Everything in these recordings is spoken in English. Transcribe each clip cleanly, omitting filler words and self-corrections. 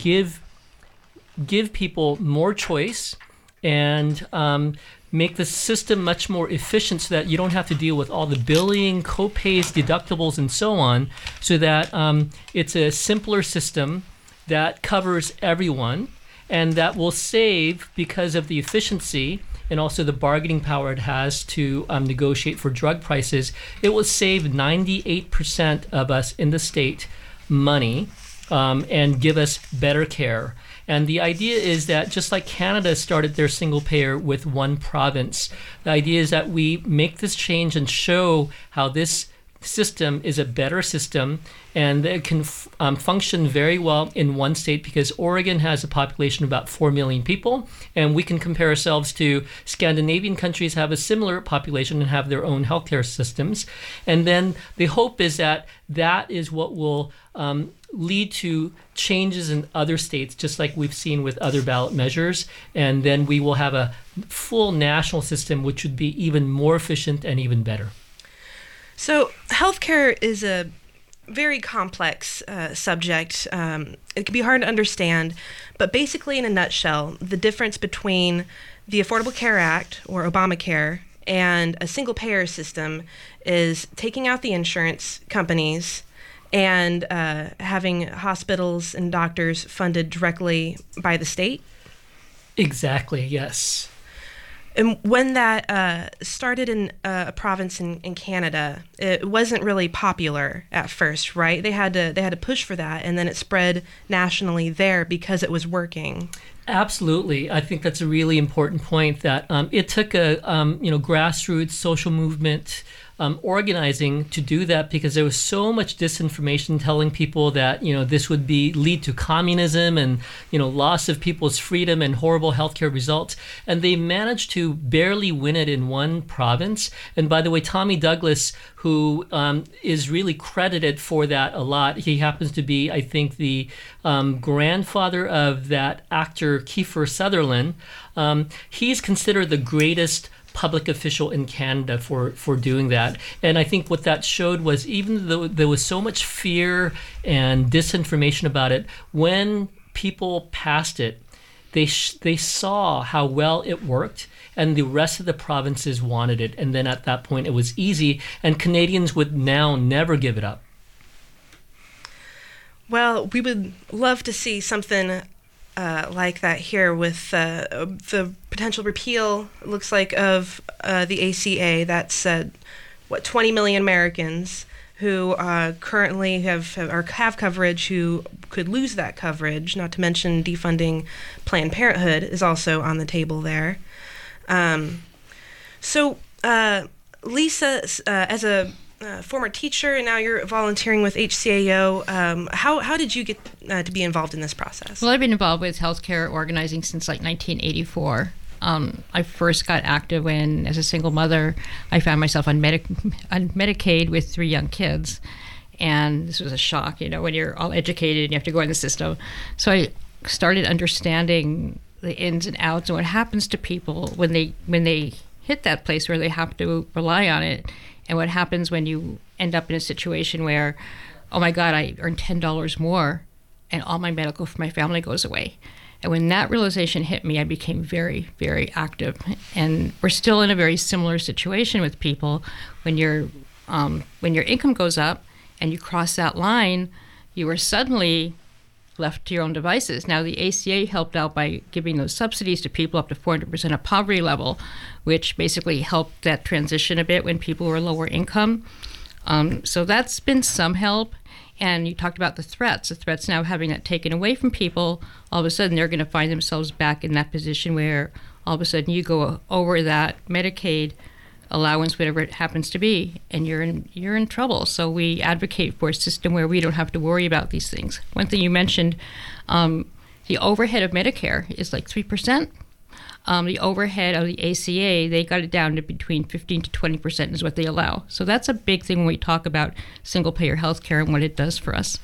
give people more choice and make the system much more efficient so that you don't have to deal with all the billing, co-pays, deductibles, and so on, so that it's a simpler system that covers everyone and that will save, because of the efficiency and also the bargaining power it has to negotiate for drug prices, it will save 98% of us in the state money and give us better care. And the idea is that just like Canada started their single payer with one province, the idea is that we make this change and show how this system is a better system and that it can function very well in one state, because Oregon has a population of about 4 million people, and we can compare ourselves to Scandinavian countries have a similar population and have their own healthcare systems. And then the hope is that that is what will lead to changes in other states, just like we've seen with other ballot measures, and then we will have a full national system which would be even more efficient and even better. So healthcare is a very complex subject. It can be hard to understand, but basically in a nutshell, the difference between the Affordable Care Act, or Obamacare, and a single payer system is taking out the insurance companies and having hospitals and doctors funded directly by the state? Exactly, yes. And when that started in a province in Canada, it wasn't really popular at first, right? They had to push for that, and then it spread nationally there because it was working. Absolutely. I think that's a really important point, that it took a grassroots social movement organizing to do that, because there was so much disinformation telling people that this would lead to communism and loss of people's freedom and horrible healthcare results. And they managed to barely win it in one province. And by the way, Tommy Douglas, who is really credited for that a lot, he happens to be, I think, the grandfather of that actor Kiefer Sutherland. He's considered the greatest public official in Canada for doing that. And I think what that showed was, even though there was so much fear and disinformation about it, when people passed it, they saw how well it worked, and the rest of the provinces wanted it. And then at that point, it was easy, and Canadians would now never give it up. Well, we would love to see something like that here with the potential repeal, it looks like, of the ACA. That's 20 million Americans who currently have coverage who could lose that coverage. Not to mention defunding Planned Parenthood is also on the table there. So Lisa, as a former teacher, and now you're volunteering with HCAO. How did you get to be involved in this process? Well, I've been involved with healthcare organizing since 1984. I first got active when, as a single mother, I found myself on Medicaid with 3 young kids. And this was a shock, when you're all educated and you have to go in the system. So I started understanding the ins and outs and what happens to people when they hit that place where they have to rely on it. And what happens when you end up in a situation where, oh my God, I earn $10 more and all my medical for my family goes away. And when that realization hit me, I became very, very active. And we're still in a very similar situation with people. When your income goes up and you cross that line, you are suddenly left to your own devices. Now, the ACA helped out by giving those subsidies to people up to 400% of poverty level, which basically helped that transition a bit when people were lower income. So that's been some help. And you talked about the threats. The threats now having that taken away from people, all of a sudden they're going to find themselves back in that position where all of a sudden you go over that Medicaid allowance, whatever it happens to be, and you're in trouble. So we advocate for a system where we don't have to worry about these things. One thing you mentioned, the overhead of Medicare is like 3%. The overhead of the ACA, they got it down to between 15 to 20% is what they allow. So that's a big thing when we talk about single-payer healthcare and what it does for us.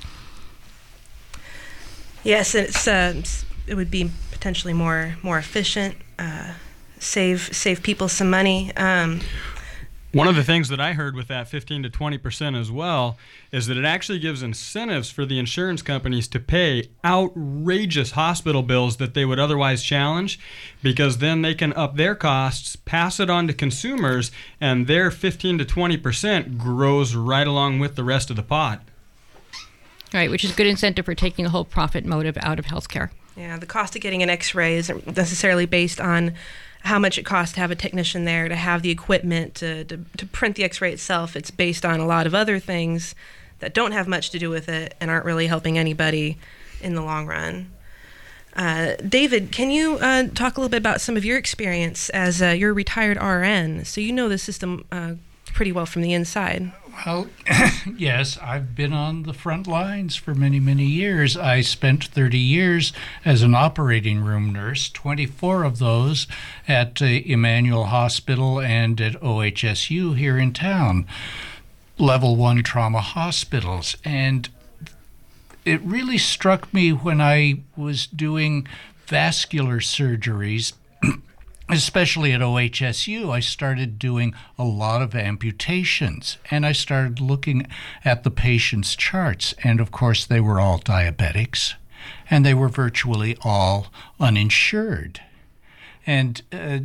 Yes, it would be potentially more efficient, save people some money. One of the things that I heard with that 15 to 20% as well is that it actually gives incentives for the insurance companies to pay outrageous hospital bills that they would otherwise challenge, because then they can up their costs, pass it on to consumers, and their 15 to 20% grows right along with the rest of the pot. Right, which is a good incentive for taking a whole profit motive out of healthcare. Yeah, the cost of getting an X-ray isn't necessarily based on how much it costs to have a technician there, to have the equipment, to print the X-ray itself. It's based on a lot of other things that don't have much to do with it and aren't really helping anybody in the long run. David, can you talk a little bit about some of your experience as you're a retired RN, so you know the system pretty well from the inside? Well, yes, I've been on the front lines for many, many years. I spent 30 years as an operating room nurse, 24 of those at Emmanuel Hospital and at OHSU here in town, level 1 trauma hospitals. And it really struck me when I was doing vascular surgeries, especially at OHSU. I started doing a lot of amputations, and I started looking at the patient's charts. And of course, they were all diabetics, and they were virtually all uninsured. And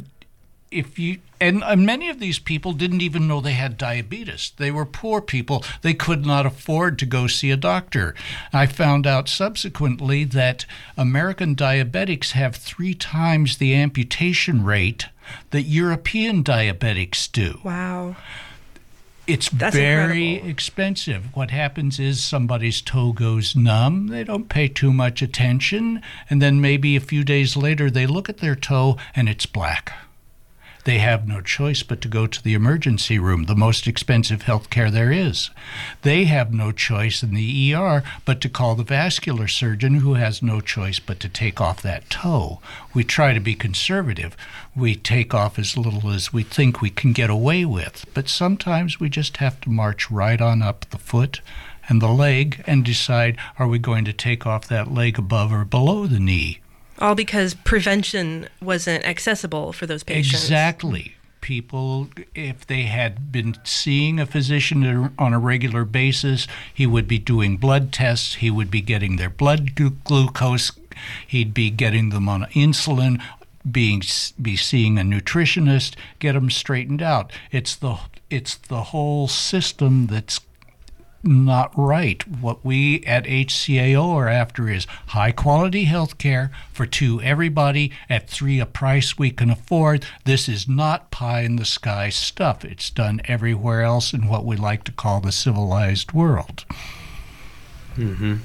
many of these people didn't even know they had diabetes. They were poor people. They could not afford to go see a doctor. I found out subsequently that American diabetics have 3 times the amputation rate that European diabetics do. Wow. It's That's very incredible. expensive. What happens is somebody's toe goes numb. They don't pay too much attention. And then maybe a few days later, they look at their toe and it's black. They have no choice but to go to the emergency room, the most expensive health care there is. They have no choice in the ER but to call the vascular surgeon, who has no choice but to take off that toe. We try to be conservative. We take off as little as we think we can get away with. But sometimes we just have to march right on up the foot and the leg and decide, are we going to take off that leg above or below the knee? All because prevention wasn't accessible for those patients. Exactly. People, if they had been seeing a physician on a regular basis, he would be doing blood tests, he would be getting their blood glucose, he'd be getting them on insulin, be seeing a nutritionist, get them straightened out. It's the whole system that's not right. What we at HCAO are after is high quality health care for everybody at 3 a price we can afford. This is not pie in the sky stuff. It's done everywhere else in what we like to call the civilized world. Mm-hmm.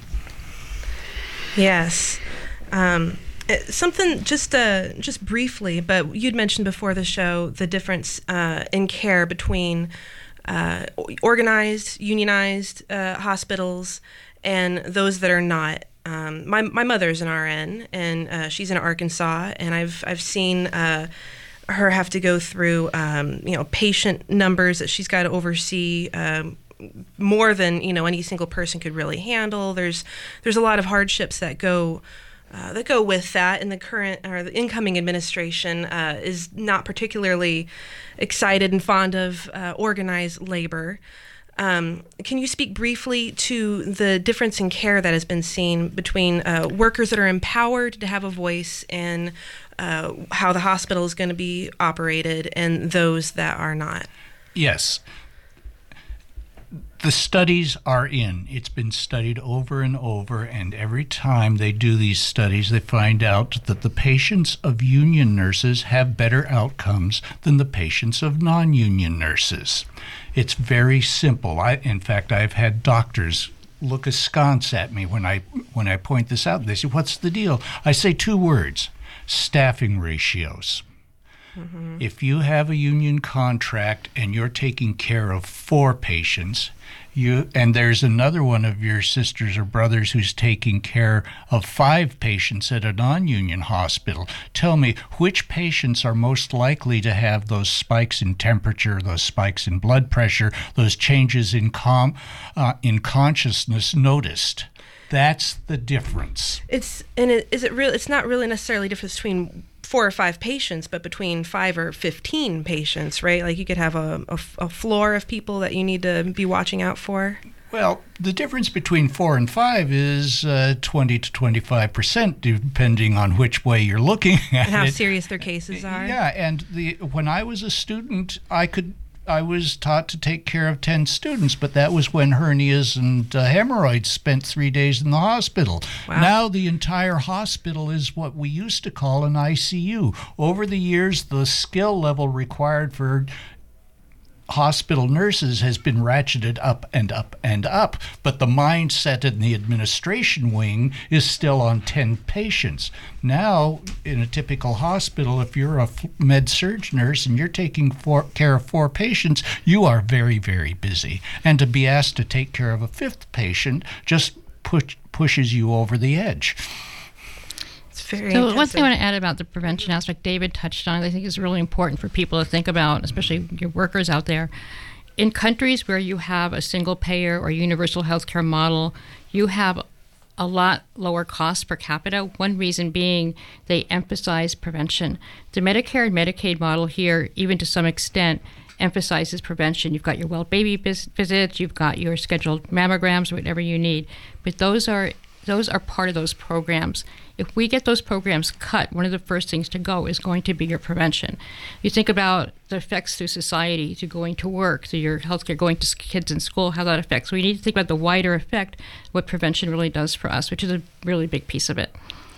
Yes. Something just briefly, but you'd mentioned before the show the difference in care between organized, unionized hospitals and those that are not. My mother's an RN, and she's in Arkansas, and I've seen her have to go through patient numbers that she's got to oversee, more than any single person could really handle. There's a lot of hardships that go with that, and the current or the incoming administration is not particularly excited and fond of organized labor. Can you speak briefly to the difference in care that has been seen between workers that are empowered to have a voice and how the hospital is going to be operated and those that are not? Yes. The studies are in. It's been studied over and over, and every time they do these studies, they find out that the patients of union nurses have better outcomes than the patients of non-union nurses. It's very simple. In fact, I've had doctors look askance at me when I point this out. They say, "What's the deal?" I say 2 words: staffing ratios. Mm-hmm. If you have a union contract and you're taking care of 4 patients, and there's another one of your sisters or brothers who's taking care of 5 patients at a non-union hospital, tell me which patients are most likely to have those spikes in temperature, those spikes in blood pressure, those changes in consciousness noticed. That's the difference. It's not really necessarily a difference between 4 or 5 patients, but between 5 or 15 patients, right? Like you could have a floor of people that you need to be watching out for. Well, the difference between 4 and 5 is 20 to 25%, depending on which way you're looking at And how it. serious their cases are. Yeah, and when I was a student, I was taught to take care of 10 students, but that was when hernias and hemorrhoids spent 3 days in the hospital. Wow. Now the entire hospital is what we used to call an ICU. Over the years, the skill level required for hospital nurses has been ratcheted up and up and up, but the mindset in the administration wing is still on 10 patients. Now, in a typical hospital, if you're a med-surg nurse and you're taking care of 4 patients, you are very, very busy. And to be asked to take care of a 5th patient just pushes you over the edge. Very so intensive. one thing I want to add about the prevention aspect David touched on, I think is really important for people to think about, especially your workers out there. In countries where you have a single payer or universal healthcare model, you have a lot lower costs per capita. One reason being they emphasize prevention. The Medicare and Medicaid model here, even to some extent, emphasizes prevention. You've got your well baby visits, you've got your scheduled mammograms, whatever you need. But those are part of those programs. If we get those programs cut, one of the first things to go is going to be your prevention. You think about the effects to society, to going to work, to your healthcare, going to kids in school, how that affects. We need to think about the wider effect, what prevention really does for us, which is a really big piece of it.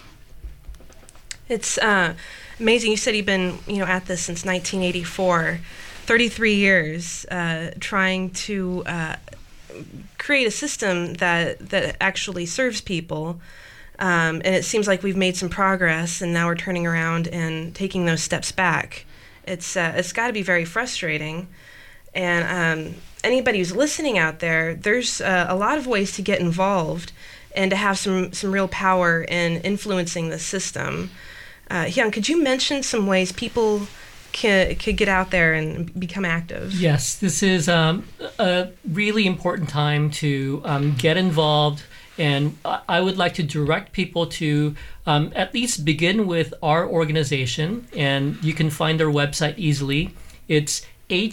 It's amazing. You said you've been, at this since 1984, 33 years, trying to create a system that actually serves people. And it seems like we've made some progress, and now we're turning around and taking those steps back. It's got to be very frustrating. And anybody who's listening out there, there's a lot of ways to get involved and to have some real power in influencing the system. Hyun, could you mention some ways people could get out there and become active? Yes, this is a really important time to get involved. And I would like to direct people to at least begin with our organization, and you can find our website easily. It's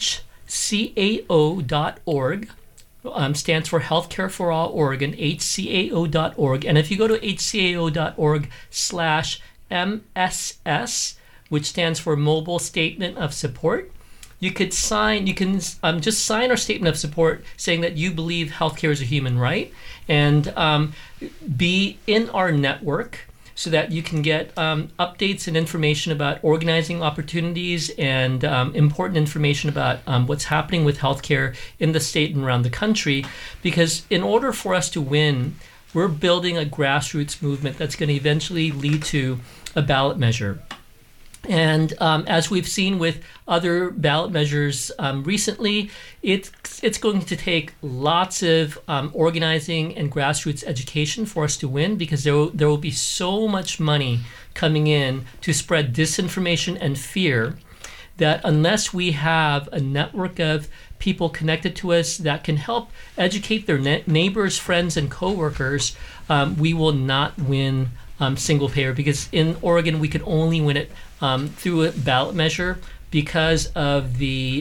hcao.org. Stands for Healthcare for All Oregon, hcao.org. And if you go to hcao.org/MSS, which stands for Mobile Statement of Support, you can just sign our statement of support saying that you believe healthcare is a human right, and be in our network so that you can get updates and information about organizing opportunities and important information about what's happening with healthcare in the state and around the country. Because in order for us to win, we're building a grassroots movement that's going to eventually lead to a ballot measure. And as we've seen with other ballot measures recently, it's going to take lots of organizing and grassroots education for us to win, because there will be so much money coming in to spread disinformation and fear that unless we have a network of people connected to us that can help educate their neighbors, friends, and coworkers, we will not win single payer, because in Oregon we could only win it through a ballot measure because of the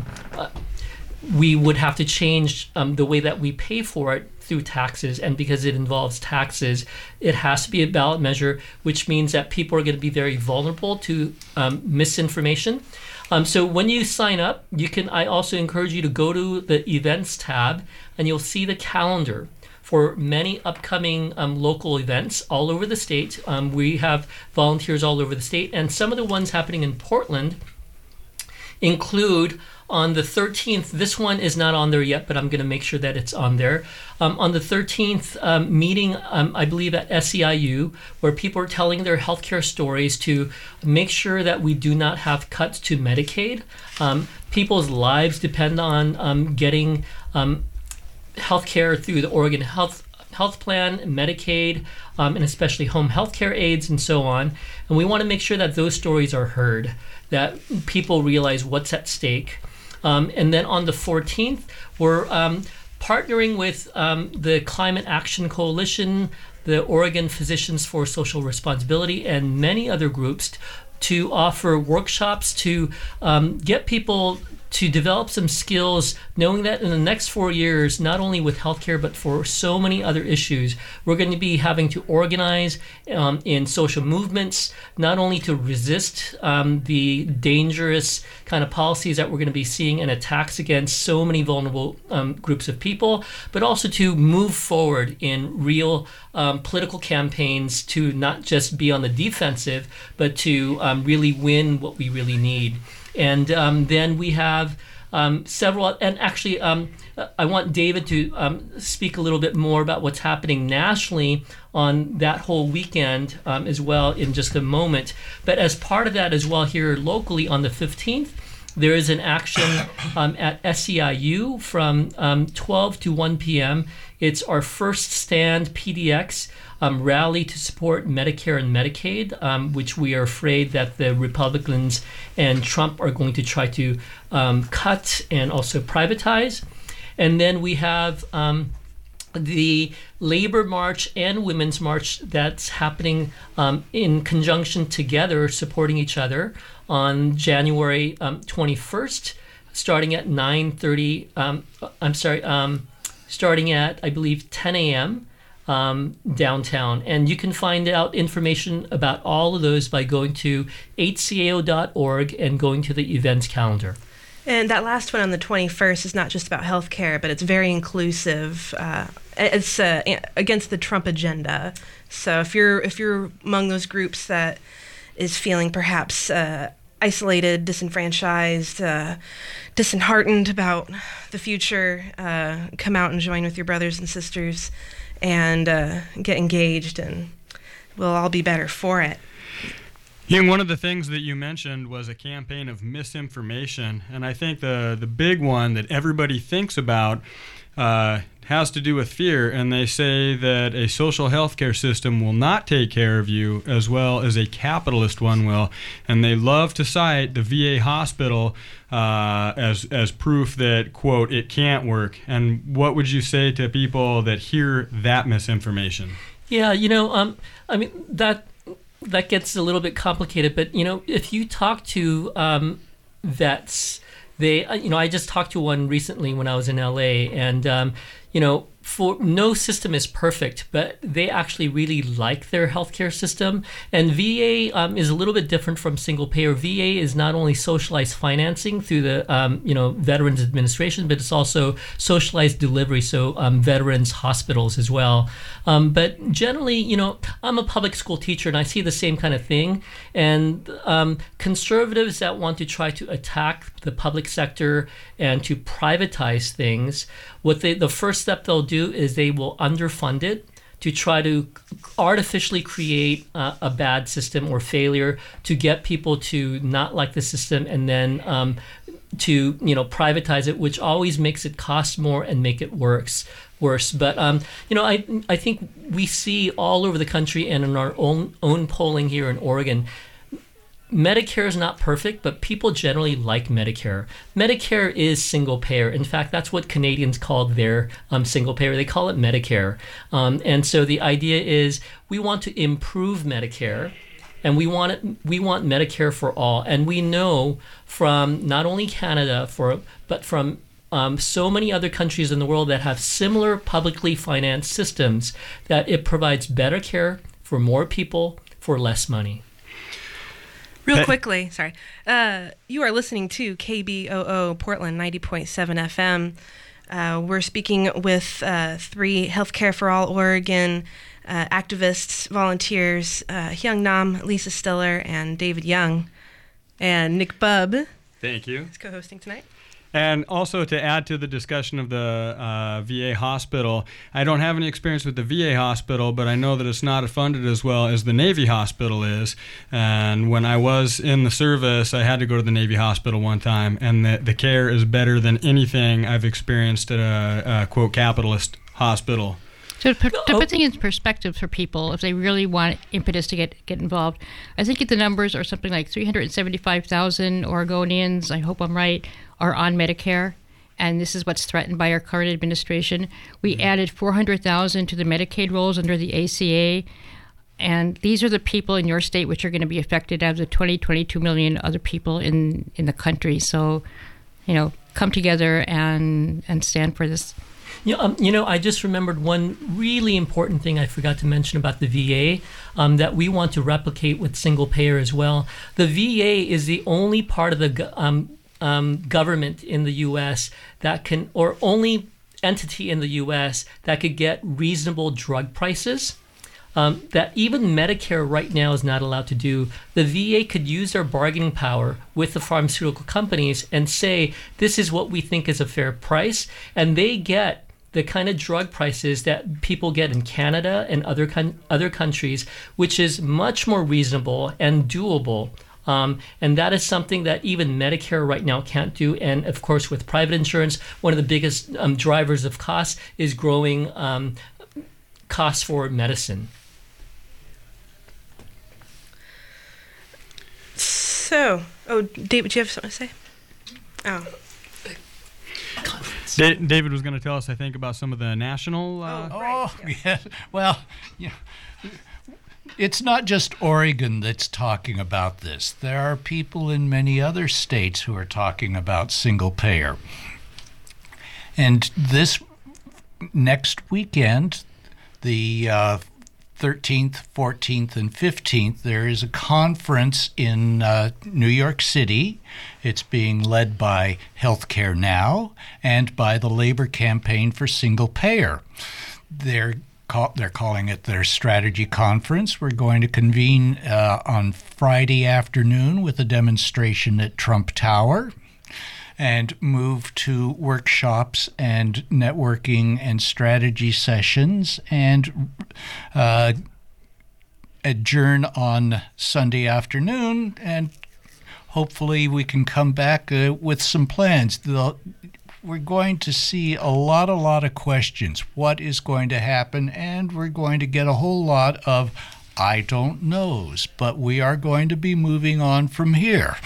we would have to change the way that we pay for it through taxes, and because it involves taxes, it has to be a ballot measure, which means that people are going to be very vulnerable to misinformation. So when you sign up, I also encourage you to go to the events tab, and you'll see the calendar for many upcoming local events all over the state. We have volunteers all over the state, and some of the ones happening in Portland include on the 13th, this one is not on there yet, but I'm going to make sure that it's on there. On the 13th meeting, I believe at SEIU, where people are telling their healthcare stories to make sure that we do not have cuts to Medicaid. People's lives depend on getting healthcare through the Oregon Health Plan, Medicaid, and especially home healthcare aids and so on. And we want to make sure that those stories are heard, that people realize what's at stake. And then on the 14th, we're partnering with the Climate Action Coalition, the Oregon Physicians for Social Responsibility, and many other groups to offer workshops to get people to develop some skills, knowing that in the next 4 years, not only with healthcare, but for so many other issues, we're going to be having to organize in social movements, not only to resist the dangerous kind of policies that we're going to be seeing and attacks against so many vulnerable groups of people, but also to move forward in real political campaigns to not just be on the defensive, but to really win what we really need. And then we have several, and actually I want David to speak a little bit more about what's happening nationally on that whole weekend as well in just a moment. But as part of that as well, here locally on the 15th, there is an action at SEIU from 12 to 1 p.m. It's our First Stand PDX rally to support Medicare and Medicaid, which we are afraid that the Republicans and Trump are going to try to cut and also privatize. And then we have the Labor March and Women's March that's happening in conjunction together, supporting each other on January 21st, starting at 9:30. Starting at, I believe, 10 a.m. Downtown. And you can find out information about all of those by going to hcao.org and going to the events calendar. And that last one on the 21st is not just about healthcare, but it's very inclusive. It's against the Trump agenda. So if you're among those groups that is feeling perhaps isolated, disenfranchised, disheartened about the future, come out and join with your brothers and sisters and get engaged, and we'll all be better for it. One of the things that you mentioned was a campaign of misinformation, and I think the big one that everybody thinks about has to do with fear, and they say that a social health care system will not take care of you as well as a capitalist one will, and they love to cite the VA hospital as proof that, quote, it can't work. And what would you say to people that hear that misinformation? Yeah, I mean, that gets a little bit complicated, but, if you talk to vets, I just talked to one recently when I was in LA, and, for no system is perfect, but they actually really like their healthcare system. And VA is a little bit different from single payer. VA is not only socialized financing through the Veterans Administration, but it's also socialized delivery, so veterans hospitals as well. But generally, I'm a public school teacher, and I see the same kind of thing. And conservatives that want to try to attack the public sector and to privatize things, the first step they'll do is they will underfund it to try to artificially create a bad system or failure to get people to not like the system, and then to privatize it, which always makes it cost more and make it worse. But I think we see all over the country and in our own polling here in Oregon, Medicare is not perfect, but people generally like Medicare. Medicare is single payer. In fact, that's what Canadians call their single payer. They call it Medicare. And so the idea is we want to improve Medicare, and we want Medicare for all. And we know from not only Canada, but from so many other countries in the world that have similar publicly financed systems, that it provides better care for more people for less money. Real quickly, sorry. You are listening to KBOO Portland 90.7 FM. We're speaking with 3 Healthcare for All Oregon activists, volunteers, Hyung Nam, Lisa Stiller, and David Young, and Nick Bubb. Thank you. Is co-hosting tonight. And also to add to the discussion of the VA hospital, I don't have any experience with the VA hospital, but I know that it's not funded as well as the Navy hospital is. And when I was in the service, I had to go to the Navy hospital one time, and the care is better than anything I've experienced at a quote, capitalist hospital. So to put things in perspective for people, if they really want impetus to get involved, I think the numbers are something like 375,000 Oregonians, I hope I'm right, are on Medicare, and this is what's threatened by our current administration. We added 400,000 to the Medicaid rolls under the ACA. And these are the people in your state which are going to be affected out of the 22 million other people in the country. So, come together and stand for this. I just remembered one really important thing I forgot to mention about the VA that we want to replicate with single payer as well. The VA is the only part of the government in the U.S. or only entity in the U.S. that could get reasonable drug prices. That even Medicare right now is not allowed to do. The VA could use their bargaining power with the pharmaceutical companies and say, this is what we think is a fair price. And they get the kind of drug prices that people get in Canada and other countries, which is much more reasonable and doable. And that is something that even Medicare right now can't do. And of course, with private insurance, one of the biggest drivers of costs is growing costs for medicine. So, David, do you have something to say? Oh. David was going to tell us, I think, about some of the national... Yeah. Well, it's not just Oregon that's talking about this. There are people in many other states who are talking about single payer. And this next weekend, the 13th, 14th, and 15th, there is a conference in New York City. It's being led by Healthcare Now and by the Labor Campaign for Single Payer. They're calling it their strategy conference. We're going to convene on Friday afternoon with a demonstration at Trump Tower and move to workshops and networking and strategy sessions and adjourn on Sunday afternoon, and hopefully we can come back with some plans. We're going to see a lot of questions. What is going to happen? And we're going to get a whole lot of I don't knows, but we are going to be moving on from here.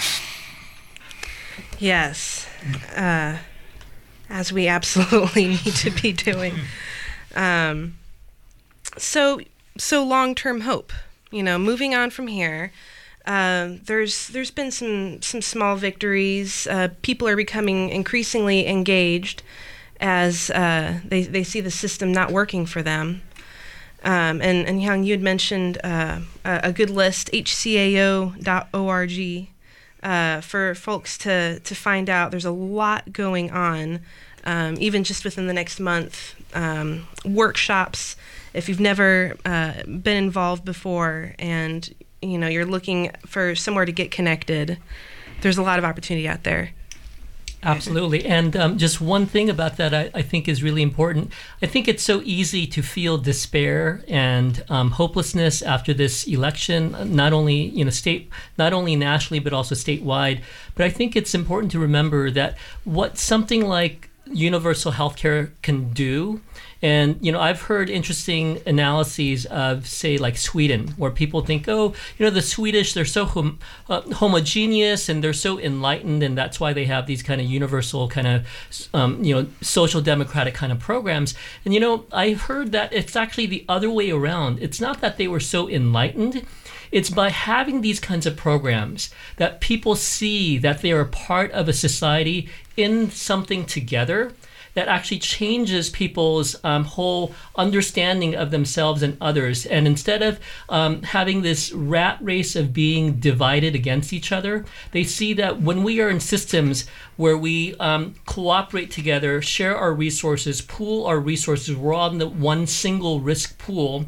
Yes, as we absolutely need to be doing. So long-term hope. Moving on from here. There's been some small victories. People are becoming increasingly engaged as they see the system not working for them. And Hyung, you had mentioned a good list, hcao.org. For folks to find out. There's a lot going on, even just within the next month. Workshops, if you've never been involved before and you're looking for somewhere to get connected, there's a lot of opportunity out there. Absolutely. And just one thing about that I think is really important. I think it's so easy to feel despair and hopelessness after this election, not only not only nationally, but also statewide. But I think it's important to remember that what something like universal healthcare can do. And, I've heard interesting analyses of, say, like Sweden, where people think, the Swedish, they're so homogeneous and they're so enlightened, and that's why they have these kind of universal kind of, social democratic kind of programs. And, I've heard that it's actually the other way around. It's not that they were so enlightened. It's by having these kinds of programs that people see that they are a part of a society in something together that actually changes people's whole understanding of themselves and others. And instead of having this rat race of being divided against each other, they see that when we are in systems where we cooperate together, share our resources, pool our resources, we're all in the one single risk pool,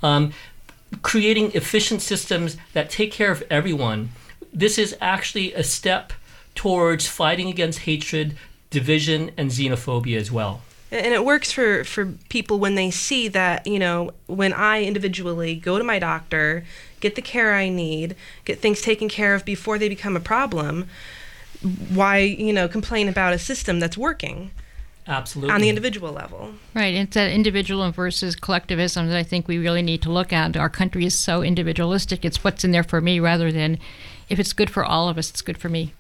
creating efficient systems that take care of everyone. This is actually a step towards fighting against hatred, division, and xenophobia as well. And it works for people when they see that, when I individually go to my doctor, get the care I need, get things taken care of before they become a problem, why, complain about a system that's working? Absolutely. On the individual level. Right. It's that individual versus collectivism that I think we really need to look at. Our country is so individualistic. It's what's in there for me rather than if it's good for all of us, it's good for me.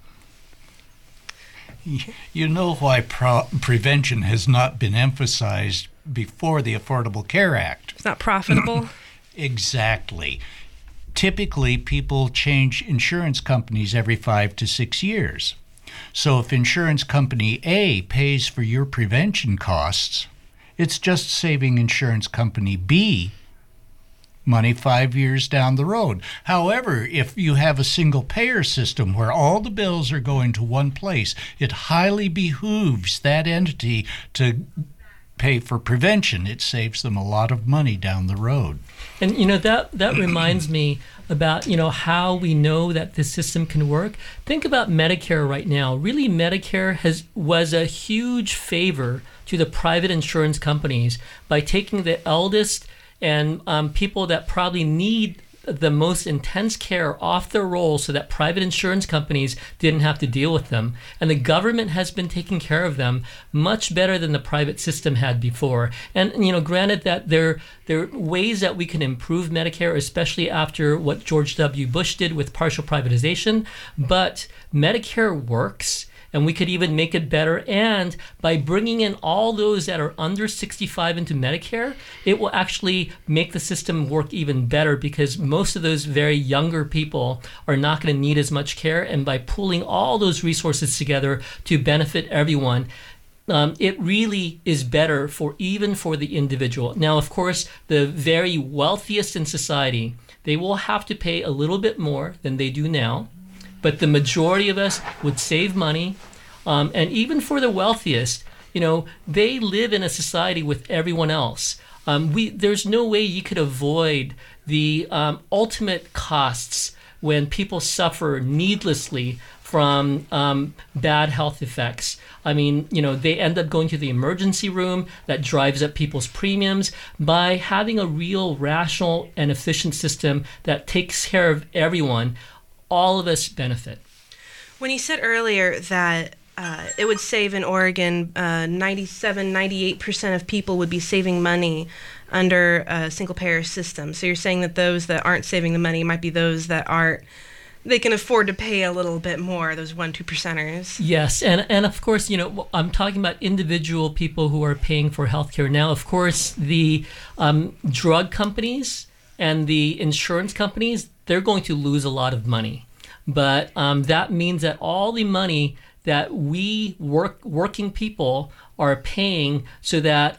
You know why prevention has not been emphasized before the Affordable Care Act? It's not profitable. Exactly. Typically, people change insurance companies every 5 to 6 years. So if insurance company A pays for your prevention costs, it's just saving insurance company B money 5 years down the road. However, if you have a single payer system where all the bills are going to one place, it highly behooves that entity to pay for prevention. It saves them a lot of money down the road. And that reminds me about how we know that this system can work. Think about Medicare right now. Really, Medicare was a huge favor to the private insurance companies by taking the eldest and people that probably need the most intense care off their rolls so that private insurance companies didn't have to deal with them. And the government has been taking care of them much better than the private system had before. And, granted that there are ways that we can improve Medicare, especially after what George W. Bush did with partial privatization, but Medicare works. And we could even make it better. And by bringing in all those that are under 65 into Medicare, it will actually make the system work even better, because most of those very younger people are not going to need as much care. And by pooling all those resources together to benefit everyone, it really is better even for the individual. Now, of course, the very wealthiest in society, they will have to pay a little bit more than they do now. But the majority of us would save money. And even for the wealthiest, they live in a society with everyone else. There's no way you could avoid the ultimate costs when people suffer needlessly from bad health effects. I mean, they end up going to the emergency room. That drives up people's premiums. By having a real rational and efficient system that takes care of everyone, all of us benefit. When you said earlier that it would save in Oregon, 98% of people would be saving money under a single-payer system. So you're saying that those that aren't saving the money might be those that they can afford to pay a little bit more, those 1-2%ers. Yes, and of course, I'm talking about individual people who are paying for healthcare. Now, of course, the drug companies and the insurance companies, they're going to lose a lot of money. But that means that all the money that we working people are paying, so that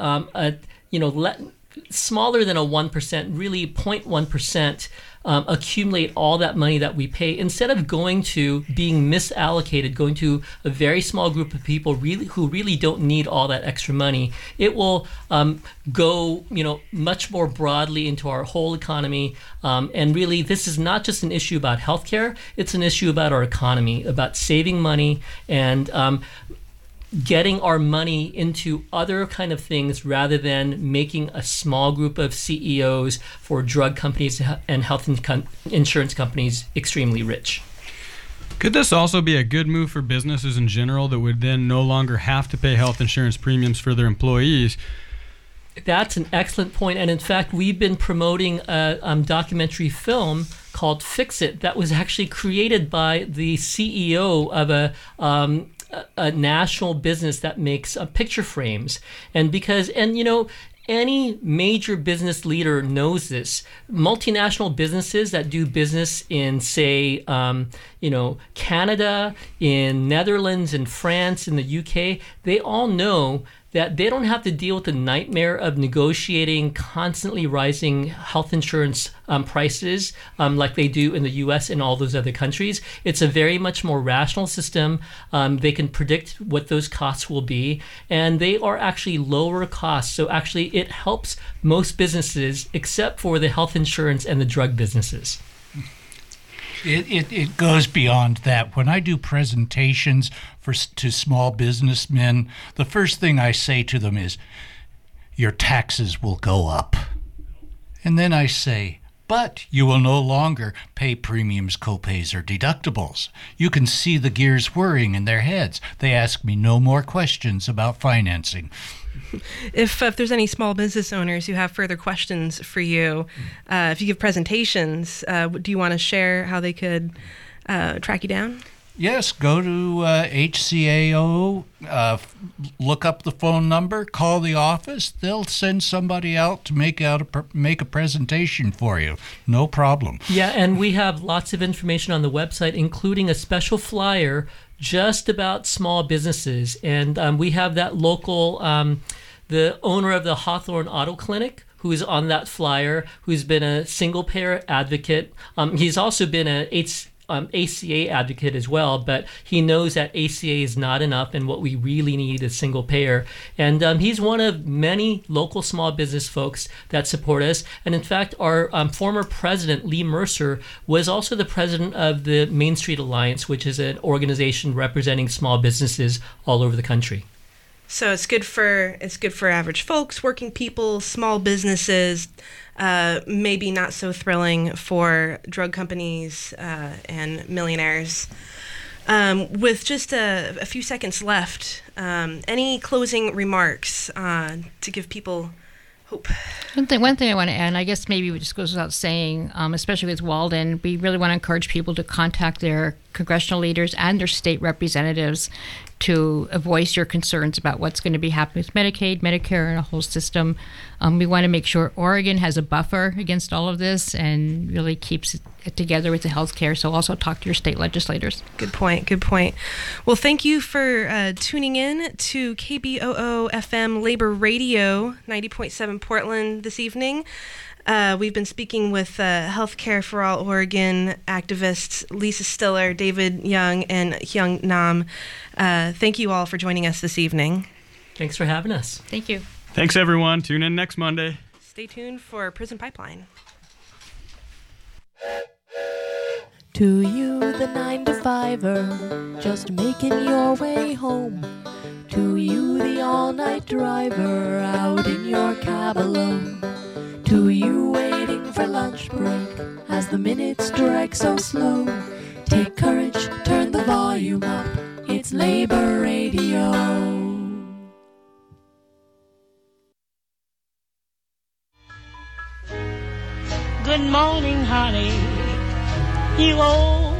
smaller than a 1%, really 0.1%, accumulate all that money that we pay, instead of being misallocated, going to a very small group of people who really don't need all that extra money. It will go much more broadly into our whole economy. And really, this is not just an issue about healthcare, it's an issue about our economy, about saving money and getting our money into other kind of things rather than making a small group of CEOs for drug companies and health insurance companies extremely rich. Could this also be a good move for businesses in general that would then no longer have to pay health insurance premiums for their employees? That's an excellent point. And in fact, we've been promoting a documentary film called Fix It that was actually created by the CEO of a national business that makes picture frames. And any major business leader knows this. Multinational businesses that do business in, say, Canada, in Netherlands, in France, in the UK, they all know that they don't have to deal with the nightmare of negotiating constantly rising health insurance prices like they do in the US and all those other countries. It's a very much more rational system. They can predict what those costs will be, and they are actually lower costs. So actually it helps most businesses except for the health insurance and the drug businesses. It goes beyond that. When I do presentations to small businessmen, the first thing I say to them is, your taxes will go up. And then I say, but you will no longer pay premiums, copays, or deductibles. You can see the gears whirring in their heads. They ask me no more questions about financing. If there's any small business owners who have further questions for you, if you give presentations, do you want to share how they could track you down? Yes, go to HCAO, look up the phone number, call the office. They'll send somebody out to make a presentation for you. No problem. Yeah, and we have lots of information on the website, including a special flyer just about small businesses. And we have that local, the owner of the Hawthorne Auto Clinic, who is on that flyer, who's been a single-payer advocate. He's also been a ACA advocate as well, but he knows that ACA is not enough and what we really need is single payer. And he's one of many local small business folks that support us. And in fact, our former president, Lee Mercer, was also the president of the Main Street Alliance, which is an organization representing small businesses all over the country. So it's good for average folks, working people, small businesses. Maybe not so thrilling for drug companies and millionaires. With just a few seconds left, any closing remarks to give people hope? One thing I want to add, and I guess maybe it just goes without saying, especially with Walden, we really want to encourage people to contact their congressional leaders and their state representatives to voice your concerns about what's going to be happening with Medicaid, Medicare, and a whole system. We want to make sure Oregon has a buffer against all of this and really keeps it together with the health care. So also talk to your state legislators. Good point. Well, thank you for tuning in to KBOO FM Labor Radio 90.7 Portland this evening. We've been speaking with Healthcare for All Oregon activists Lisa Stiller, David Young, and Hyung Nam. Thank you all for joining us this evening. Thanks for having us. Thank you. Thanks, everyone. Tune in next Monday. Stay tuned for Prison Pipeline. To you, the 9-to-5er, just making your way home. To you, the all-night driver, out in your cab alone. To you, waiting for lunch break, as the minutes drag so slow. Take courage, turn the volume up, it's Labor Radio. Good morning, honey. You old